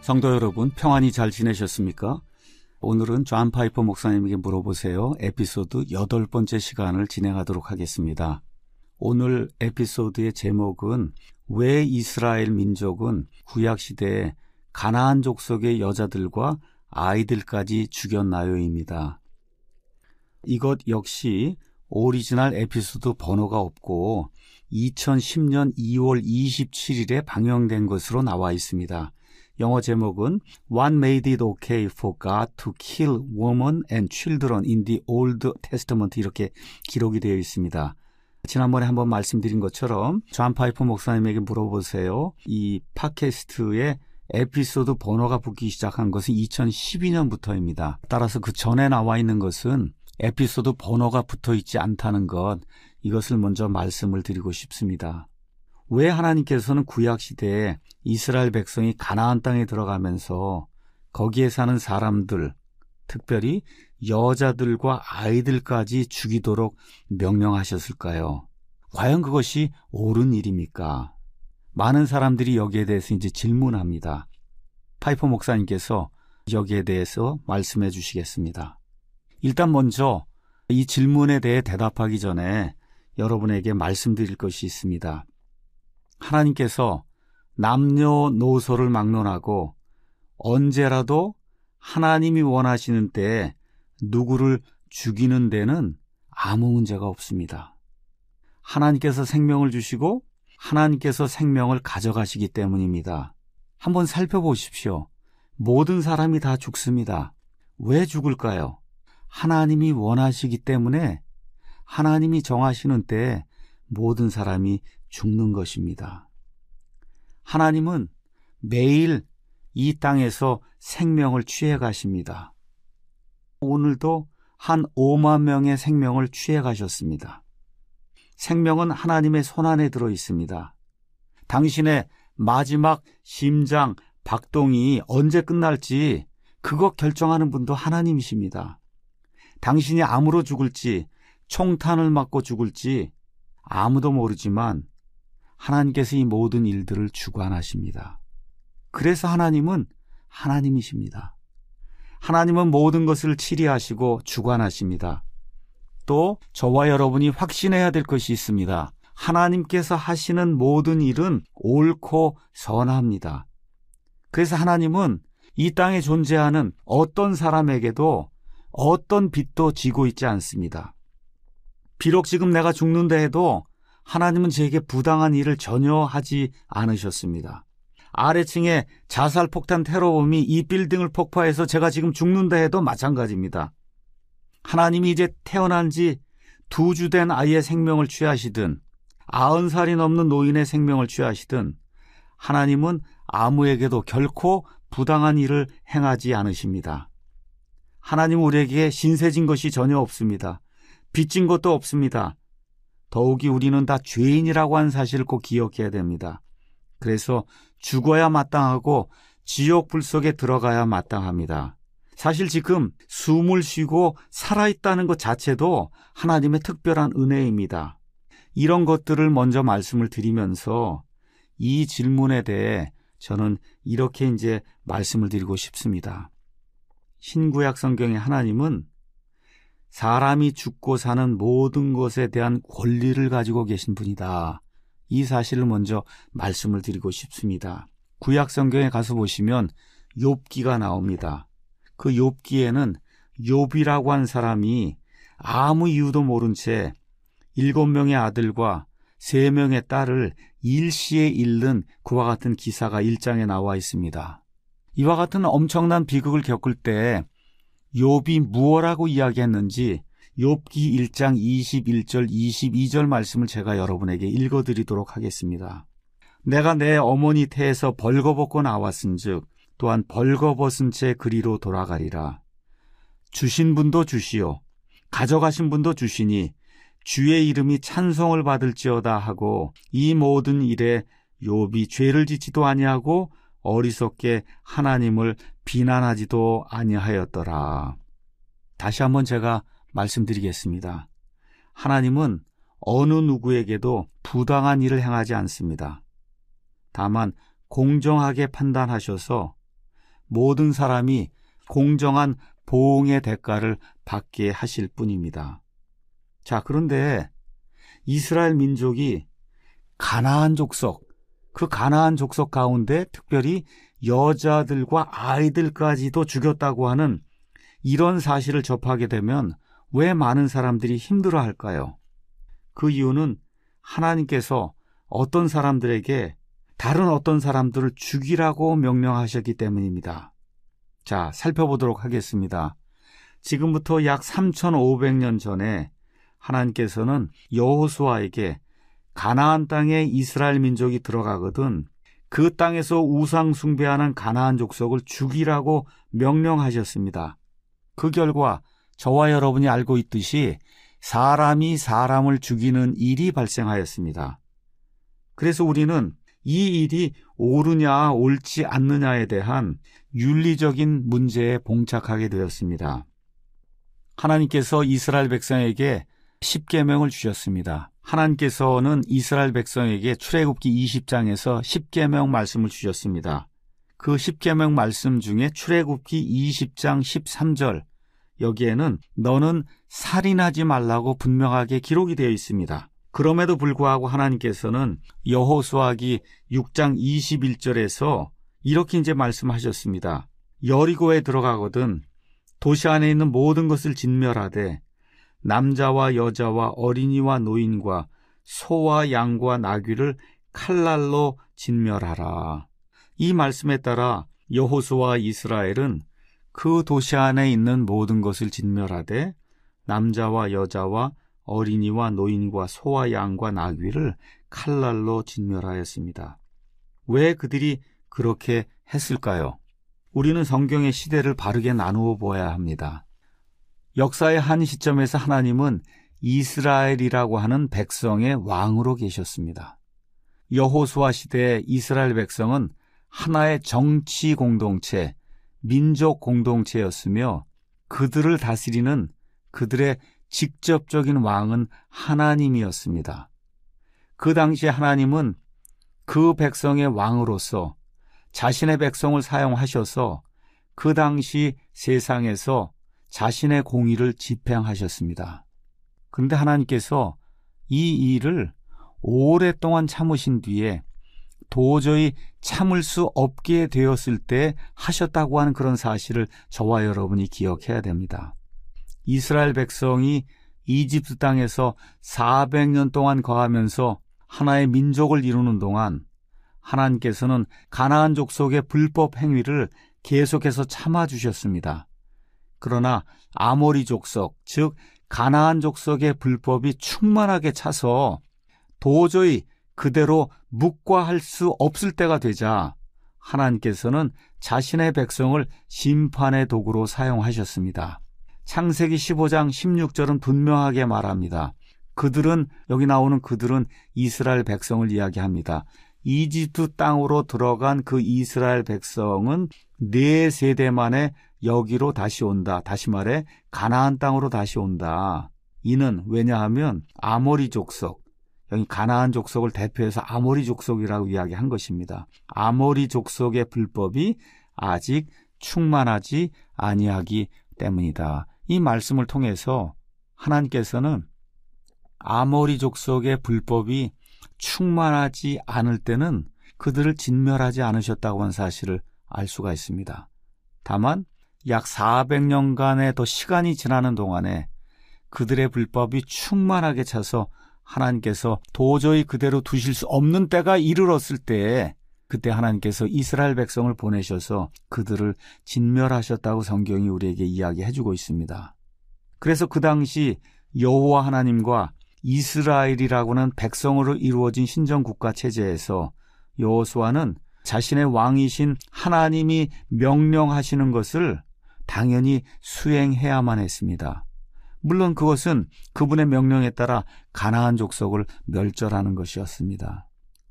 성도 여러분, 평안히 잘 지내셨습니까? 오늘은 존 파이퍼 목사님에게 물어보세요. 에피소드 8번째 시간을 진행하도록 하겠습니다. 오늘 에피소드의 제목은 왜 이스라엘 민족은 구약시대에 가나안 족속의 여자들과 아이들까지 죽였나요입니다. 이것 역시 오리지널 에피소드 번호가 없고 2010년 2월 27일에 방영된 것으로 나와 있습니다. 영어 제목은 What made it okay for God to kill women and children in the Old Testament 이렇게 기록이 되어 있습니다. 지난번에 한번 말씀드린 것처럼 존 파이퍼 목사님에게 물어보세요. 이 팟캐스트에 에피소드 번호가 붙기 시작한 것은 2012년부터입니다. 따라서 그 전에 나와 있는 것은 에피소드 번호가 붙어 있지 않다는 것, 이것을 먼저 말씀을 드리고 싶습니다. 왜 하나님께서는 구약시대에 이스라엘 백성이 가나안 땅에 들어가면서 거기에 사는 사람들, 특별히 여자들과 아이들까지 죽이도록 명령하셨을까요? 과연 그것이 옳은 일입니까? 많은 사람들이 여기에 대해서 이제 질문합니다. 파이퍼 목사님께서 여기에 대해서 말씀해 주시겠습니다. 일단 먼저 이 질문에 대해 대답하기 전에 여러분에게 말씀드릴 것이 있습니다. 하나님께서 남녀노소를 막론하고 언제라도 하나님이 원하시는 때에 누구를 죽이는 데는 아무 문제가 없습니다. 하나님께서 생명을 주시고 하나님께서 생명을 가져가시기 때문입니다. 한번 살펴보십시오. 모든 사람이 다 죽습니다. 왜 죽을까요? 하나님이 원하시기 때문에 하나님이 정하시는 때에 모든 사람이 죽는 것입니다. 하나님은 매일 이 땅에서 생명을 취해 가십니다. 오늘도 한 5만 명의 생명을 취해 가셨습니다. 생명은 하나님의 손안에 들어 있습니다. 당신의 마지막 심장 박동이 언제 끝날지 그거 결정하는 분도 하나님이십니다. 당신이 암으로 죽을지 총탄을 맞고 죽을지 아무도 모르지만 하나님께서 이 모든 일들을 주관하십니다. 그래서 하나님은 하나님이십니다. 하나님은 모든 것을 치리하시고 주관하십니다. 또 저와 여러분이 확신해야 될 것이 있습니다. 하나님께서 하시는 모든 일은 옳고 선합니다. 그래서 하나님은 이 땅에 존재하는 어떤 사람에게도 어떤 빚도 지고 있지 않습니다. 비록 지금 내가 죽는다 해도 하나님은 제게 부당한 일을 전혀 하지 않으셨습니다. 아래층에 자살폭탄 테러범이 이 빌딩을 폭파해서 제가 지금 죽는다 해도 마찬가지입니다. 하나님이 이제 태어난 지 2주 된 아이의 생명을 취하시든 90살이 넘는 노인의 생명을 취하시든 하나님은 아무에게도 결코 부당한 일을 행하지 않으십니다. 하나님은 우리에게 신세진 것이 전혀 없습니다. 빚진 것도 없습니다. 더욱이 우리는 다 죄인이라고 하는 사실을 꼭 기억해야 됩니다. 그래서 죽어야 마땅하고 지옥 불 속에 들어가야 마땅합니다. 사실 지금 숨을 쉬고 살아있다는 것 자체도 하나님의 특별한 은혜입니다. 이런 것들을 먼저 말씀을 드리면서 이 질문에 대해 저는 이렇게 이제 말씀을 드리고 싶습니다. 신구약 성경의 하나님은 사람이 죽고 사는 모든 것에 대한 권리를 가지고 계신 분이다. 이 사실을 먼저 말씀을 드리고 싶습니다. 구약 성경에 가서 보시면 욥기가 나옵니다. 그 욥기에는 욥이라고 한 사람이 아무 이유도 모른 채 7명의 아들과 3명의 딸을 일시에 잃는 그와 같은 기사가 1장에 나와 있습니다. 이와 같은 엄청난 비극을 겪을 때 욥이 무엇라고 이야기했는지 욥기 1장 21절 22절 말씀을 제가 여러분에게 읽어드리도록 하겠습니다. 내가 내 어머니 태에서 벌거벗고 나왔은즉 또한 벌거벗은 채 그리로 돌아가리라. 주신 분도 주시오 가져가신 분도 주시니 주의 이름이 찬송을 받을지어다 하고 이 모든 일에 욥이 죄를 짓지도 아니하고 어리석게 하나님을 비난하지도 아니하였더라. 다시 한번 제가 말씀드리겠습니다. 하나님은 어느 누구에게도 부당한 일을 행하지 않습니다. 다만 공정하게 판단하셔서 모든 사람이 공정한 보응의 대가를 받게 하실 뿐입니다. 자, 그런데 이스라엘 민족이 가나안 족속, 그 가나안 족속 가운데 특별히 여자들과 아이들까지도 죽였다고 하는 이런 사실을 접하게 되면 왜 많은 사람들이 힘들어할까요? 그 이유는 하나님께서 어떤 사람들에게 다른 어떤 사람들을 죽이라고 명령하셨기 때문입니다. 자, 살펴보도록 하겠습니다. 지금부터 약 3,500년 전에 하나님께서는 여호수아에게 가나안 땅에 이스라엘 민족이 들어가거든 그 땅에서 우상 숭배하는 가나안 족속을 죽이라고 명령하셨습니다. 그 결과 저와 여러분이 알고 있듯이 사람이 사람을 죽이는 일이 발생하였습니다. 그래서 우리는 이 일이 옳으냐 옳지 않느냐에 대한 윤리적인 문제에 봉착하게 되었습니다. 하나님께서 이스라엘 백성에게 십계명을 주셨습니다. 하나님께서는 이스라엘 백성에게 출애굽기 20장에서 십계명 말씀을 주셨습니다. 그 십계명 말씀 중에 출애굽기 20장 13절, 여기에는 너는 살인하지 말라고 분명하게 기록이 되어 있습니다. 그럼에도 불구하고 하나님께서는 여호수아기 6장 21절에서 이렇게 이제 말씀하셨습니다. 여리고에 들어가거든 도시 안에 있는 모든 것을 진멸하되 남자와 여자와 어린이와 노인과 소와 양과 나귀를 칼날로 진멸하라. 이 말씀에 따라 여호수아와 이스라엘은 그 도시 안에 있는 모든 것을 진멸하되 남자와 여자와 어린이와 노인과 소와 양과 나귀를 칼날로 진멸하였습니다. 왜 그들이 그렇게 했을까요? 우리는 성경의 시대를 바르게 나누어 보아야 합니다. 역사의 한 시점에서 하나님은 이스라엘이라고 하는 백성의 왕으로 계셨습니다. 여호수아 시대의 이스라엘 백성은 하나의 정치 공동체, 민족 공동체였으며 그들을 다스리는 그들의 직접적인 왕은 하나님이었습니다. 그 당시에 하나님은 그 백성의 왕으로서 자신의 백성을 사용하셔서 그 당시 세상에서 자신의 공의를 집행하셨습니다. 그런데 하나님께서 이 일을 오랫동안 참으신 뒤에 도저히 참을 수 없게 되었을 때 하셨다고 하는 그런 사실을 저와 여러분이 기억해야 됩니다. 이스라엘 백성이 이집트 땅에서 400년 동안 거하면서 하나의 민족을 이루는 동안 하나님께서는 가나안 족속의 불법 행위를 계속해서 참아주셨습니다. 그러나 아모리 족속, 즉 가나안 족속의 불법이 충만하게 차서 도저히 그대로 묵과할 수 없을 때가 되자 하나님께서는 자신의 백성을 심판의 도구로 사용하셨습니다. 창세기 15장 16절은 분명하게 말합니다. 그들은, 여기 나오는 그들은 이스라엘 백성을 이야기합니다. 이집트 땅으로 들어간 그 이스라엘 백성은 4세대 만에 여기로 다시 온다. 다시 말해 가나안 땅으로 다시 온다. 이는 왜냐하면 아모리 족속, 여기 가나안 족속을 대표해서 아모리 족속이라고 이야기한 것입니다. 아모리 족속의 불법이 아직 충만하지 아니하기 때문이다. 이 말씀을 통해서 하나님께서는 아모리 족속의 불법이 충만하지 않을 때는 그들을 진멸하지 않으셨다고 하는 사실을 알 수가 있습니다. 다만 약 400년간의 더 시간이 지나는 동안에 그들의 불법이 충만하게 차서 하나님께서 도저히 그대로 두실 수 없는 때가 이르렀을 때에 그때 하나님께서 이스라엘 백성을 보내셔서 그들을 진멸하셨다고 성경이 우리에게 이야기해주고 있습니다. 그래서 그 당시 여호와 하나님과 이스라엘이라고는 백성으로 이루어진 신정국가 체제에서 여호수아는 자신의 왕이신 하나님이 명령하시는 것을 당연히 수행해야만 했습니다. 물론 그것은 그분의 명령에 따라 가나안 족속을 멸절하는 것이었습니다.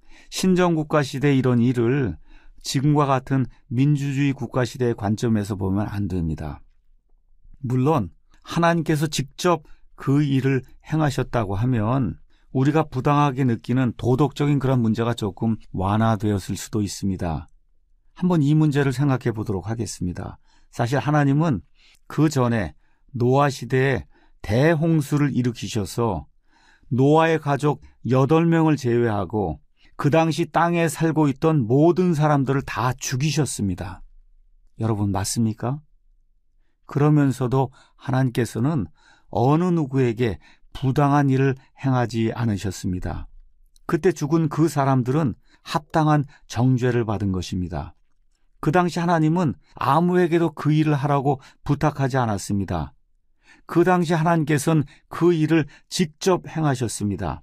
신정국가 시대의 이런 일을 지금과 같은 민주주의 국가 시대의 관점에서 보면 안 됩니다. 물론 하나님께서 직접 그 일을 행하셨다고 하면 우리가 부당하게 느끼는 도덕적인 그런 문제가 조금 완화되었을 수도 있습니다. 한번 이 문제를 생각해 보도록 하겠습니다. 사실 하나님은 그 전에 노아 시대에 대홍수를 일으키셔서 노아의 가족 8명을 제외하고 그 당시 땅에 살고 있던 모든 사람들을 다 죽이셨습니다. 여러분 맞습니까? 그러면서도 하나님께서는 어느 누구에게 부당한 일을 행하지 않으셨습니다. 그때 죽은 그 사람들은 합당한 정죄를 받은 것입니다. 그 당시 하나님은 아무에게도 그 일을 하라고 부탁하지 않았습니다. 그 당시 하나님께서는 그 일을 직접 행하셨습니다.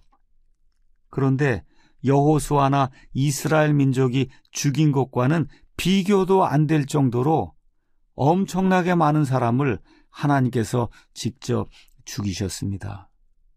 그런데 여호수아나 이스라엘 민족이 죽인 것과는 비교도 안 될 정도로 엄청나게 많은 사람을 하나님께서 직접 죽이셨습니다.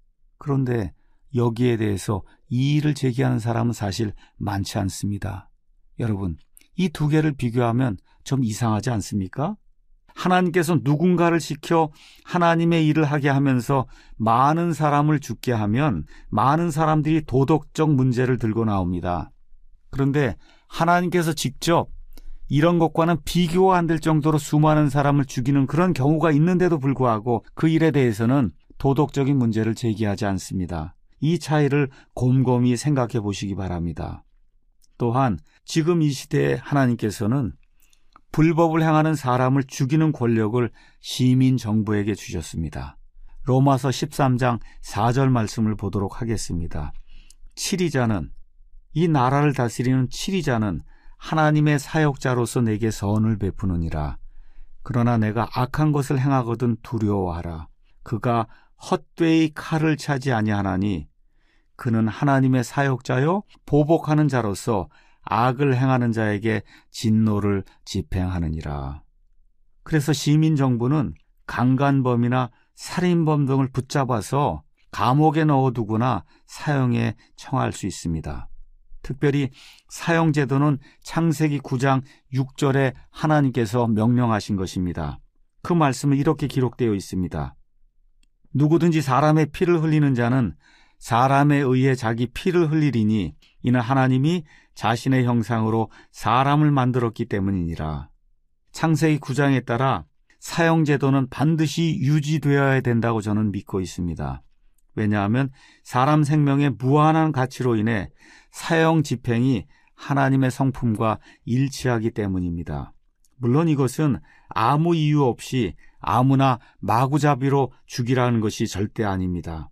그런데 여기에 대해서 이의를 제기하는 사람은 사실 많지 않습니다. 여러분, 이 두 개를 비교하면 좀 이상하지 않습니까? 하나님께서 누군가를 시켜 하나님의 일을 하게 하면서 많은 사람을 죽게 하면 많은 사람들이 도덕적 문제를 들고 나옵니다. 그런데 하나님께서 직접 이런 것과는 비교가 안 될 정도로 수많은 사람을 죽이는 그런 경우가 있는데도 불구하고 그 일에 대해서는 도덕적인 문제를 제기하지 않습니다. 이 차이를 곰곰이 생각해 보시기 바랍니다. 또한 지금 이 시대에 하나님께서는 불법을 행하는 사람을 죽이는 권력을 시민 정부에게 주셨습니다. 로마서 13장 4절 말씀을 보도록 하겠습니다. 치리자는, 이 나라를 다스리는 치리자는 하나님의 사역자로서 내게 선을 베푸느니라. 그러나 내가 악한 것을 행하거든 두려워하라. 그가 헛되이 칼을 차지 아니하나니 그는 하나님의 사역자요 보복하는 자로서 악을 행하는 자에게 진노를 집행하느니라. 그래서 시민정부는 강간범이나 살인범 등을 붙잡아서 감옥에 넣어두거나 사형에 청할 수 있습니다. 특별히 사형제도는 창세기 9장 6절에 하나님께서 명령하신 것입니다. 그 말씀은 이렇게 기록되어 있습니다. 누구든지 사람의 피를 흘리는 자는 사람에 의해 자기 피를 흘리리니 이는 하나님이 자신의 형상으로 사람을 만들었기 때문이니라. 창세기 9장에 따라 사형제도는 반드시 유지되어야 된다고 저는 믿고 있습니다. 왜냐하면 사람 생명의 무한한 가치로 인해 사형 집행이 하나님의 성품과 일치하기 때문입니다. 물론 이것은 아무 이유 없이 아무나 마구잡이로 죽이라는 것이 절대 아닙니다.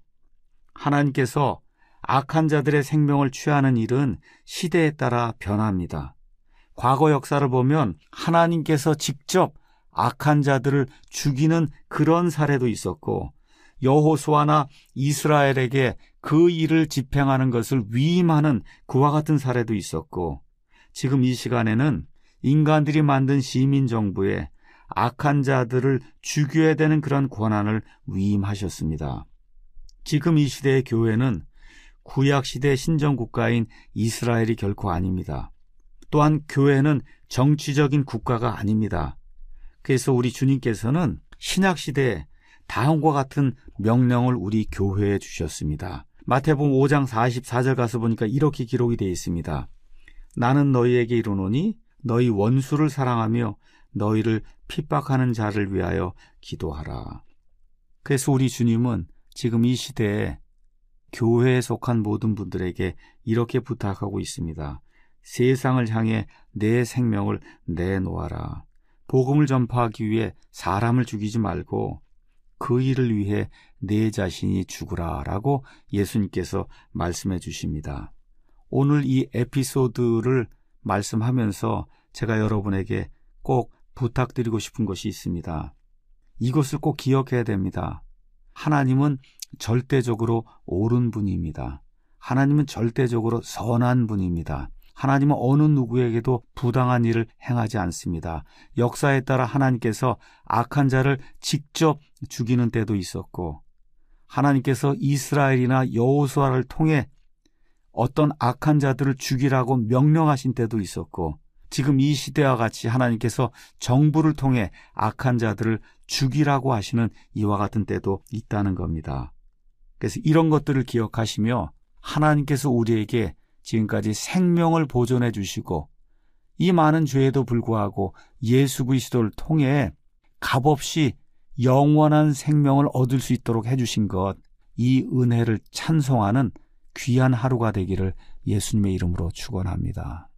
하나님께서 악한 자들의 생명을 취하는 일은 시대에 따라 변합니다. 과거 역사를 보면 하나님께서 직접 악한 자들을 죽이는 그런 사례도 있었고 여호수아나 이스라엘에게 그 일을 집행하는 것을 위임하는 그와 같은 사례도 있었고 지금 이 시간에는 인간들이 만든 시민정부에 악한 자들을 죽여야 되는 그런 권한을 위임하셨습니다. 지금 이 시대의 교회는 구약시대 신정국가인 이스라엘이 결코 아닙니다. 또한 교회는 정치적인 국가가 아닙니다. 그래서 우리 주님께서는 신약시대에 다음과 같은 명령을 우리 교회에 주셨습니다. 마태복음 5장 44절 가서 보니까 이렇게 기록이 되어 있습니다. 나는 너희에게 이르노니 너희 원수를 사랑하며 너희를 핍박하는 자를 위하여 기도하라. 그래서 우리 주님은 지금 이 시대에 교회에 속한 모든 분들에게 이렇게 부탁하고 있습니다. 세상을 향해 내 생명을 내놓아라. 복음을 전파하기 위해 사람을 죽이지 말고 그 일을 위해 내 자신이 죽으라 라고 예수님께서 말씀해 주십니다. 오늘 이 에피소드를 말씀하면서 제가 여러분에게 꼭 부탁드리고 싶은 것이 있습니다. 이것을 꼭 기억해야 됩니다. 하나님은 절대적으로 옳은 분입니다. 하나님은 절대적으로 선한 분입니다. 하나님은 어느 누구에게도 부당한 일을 행하지 않습니다. 역사에 따라 하나님께서 악한 자를 직접 죽이는 때도 있었고 하나님께서 이스라엘이나 여호수아를 통해 어떤 악한 자들을 죽이라고 명령하신 때도 있었고 지금 이 시대와 같이 하나님께서 정부를 통해 악한 자들을 죽이라고 하시는 이와 같은 때도 있다는 겁니다. 그래서 이런 것들을 기억하시며 하나님께서 우리에게 지금까지 생명을 보존해 주시고 이 많은 죄에도 불구하고 예수 그리스도를 통해 값없이 영원한 생명을 얻을 수 있도록 해주신 것, 이 은혜를 찬송하는 귀한 하루가 되기를 예수님의 이름으로 축원합니다.